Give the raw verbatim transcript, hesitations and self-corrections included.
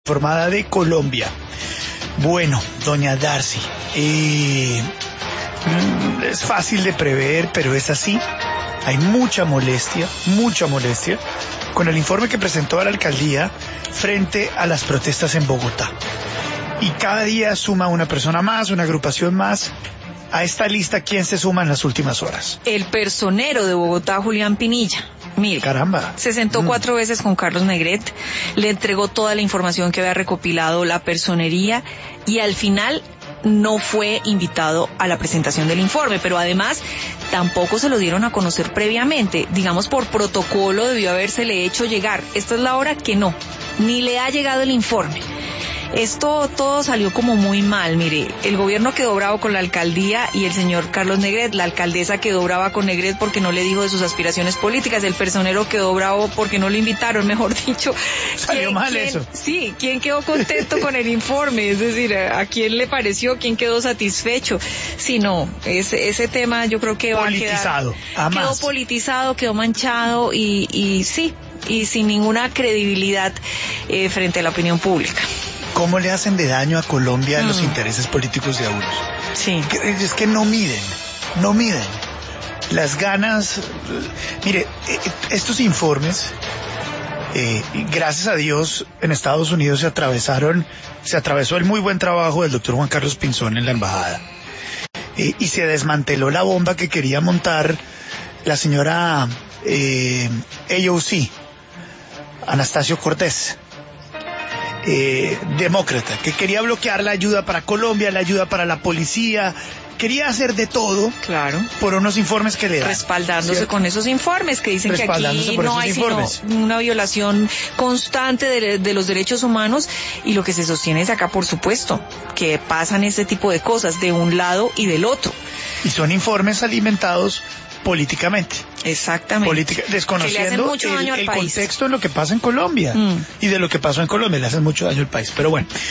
informada de Colombia. Bueno, doña Darcy, eh, es fácil de prever, pero es así. Hay mucha molestia, mucha molestia con el informe que presentó a la alcaldía frente a las protestas en Bogotá. Y cada día suma una persona más, una agrupación más. A esta lista, ¿quién se suma en las últimas horas? El personero de Bogotá, Julián Pinilla. Mire, caramba. Se sentó mm. cuatro veces con Carlos Negret, le entregó toda la información que había recopilado la personería y al final no fue invitado a la presentación del informe, pero además tampoco se lo dieron a conocer previamente. Digamos, por protocolo debió habérsele hecho llegar. Esta es la hora que no, ni le ha llegado el informe. Esto todo salió como muy mal. Mire, el gobierno quedó bravo con la alcaldía y el señor Carlos Negret, la alcaldesa quedó brava con Negret porque no le dijo de sus aspiraciones políticas, el personero quedó bravo porque no lo invitaron, mejor dicho. Salió mal ¿quién, eso. Sí, ¿quién quedó contento con el informe? Es decir, ¿a quién le pareció? ¿Quién quedó satisfecho? Sí, no, ese, ese tema yo creo que va politizado, a quedar... Quedó politizado, quedó manchado y, y sí, y sin ninguna credibilidad eh, frente a la opinión pública. ¿Cómo le hacen de daño a Colombia mm. los intereses políticos de a unos? Sí. Es que no miden, no miden. Las ganas... Mire, estos informes, eh, gracias a Dios, en Estados Unidos se atravesaron, se atravesó el muy buen trabajo del doctor Juan Carlos Pinzón en la embajada. Eh, y se desmanteló la bomba que quería montar la señora eh, A O C, Anastasio Cortés. Eh, demócrata, que quería bloquear la ayuda para Colombia, la ayuda para la policía, quería hacer de todo, claro, por unos informes que le dan. Respaldándose ¿cierto? Con esos informes que dicen que aquí no hay informes. sino una violación constante de, de los derechos humanos, y lo que se sostiene es acá, por supuesto, que pasan ese tipo de cosas de un lado y del otro. Y son informes alimentados políticamente. Exactamente. Política, desconociendo el, el contexto de lo que pasa en Colombia mm. y de lo que pasó en Colombia, le hacen mucho daño al país. Pero bueno.